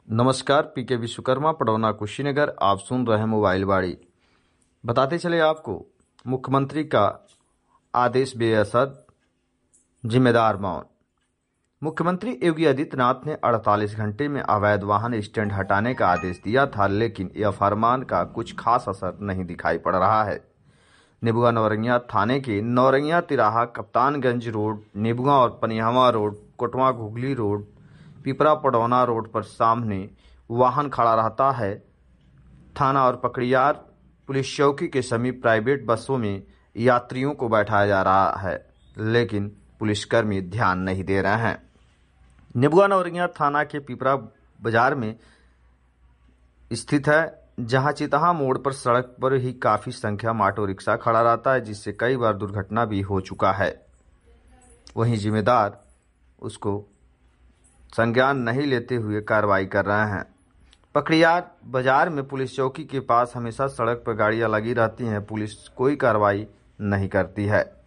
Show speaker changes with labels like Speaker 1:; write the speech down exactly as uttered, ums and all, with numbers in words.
Speaker 1: नमस्कार, पीके विश्वकर्मा, पडौना, कुशीनगर। आप सुन रहे हैं मोबाइल बाड़ी। बताते चले आपको, मुख्यमंत्री का आदेश बेअसर, जिम्मेदार मौन। मुख्यमंत्री योगी आदित्यनाथ ने अड़तालीस घंटे में अवैध वाहन स्टैंड हटाने का आदेश दिया था, लेकिन यह फरमान का कुछ खास असर नहीं दिखाई पड़ रहा है। नेबुआ नौरंगिया थाने के नौरंगिया तिराहा, कप्तानगंज रोड, नेबुआ और Paniyawa road, Kotwa Ghughli road, Pipra Padrauna road पर सामने वाहन खड़ा रहता है। थाना और पकड़ियार पुलिस चौकी के समीप प्राइवेट बसों में यात्रियों को बैठाया जा रहा है, लेकिन पुलिसकर्मी ध्यान नहीं दे रहे हैं। नेबुआ नौरंगिया थाना के पिपरा बाजार में स्थित है, जहां चितहा मोड़ पर सड़क पर ही काफी संख्या में ऑटो रिक्शा खड़ा रहता है, जिससे कई बार दुर्घटना भी हो चुका है। वहीं जिम्मेदार उसको संज्ञान नहीं लेते हुए कार्रवाई कर रहे हैं। पकड़ियार बाजार में पुलिस चौकी के पास हमेशा सड़क पर गाड़ियां लगी रहती हैं, पुलिस कोई कार्रवाई नहीं करती है।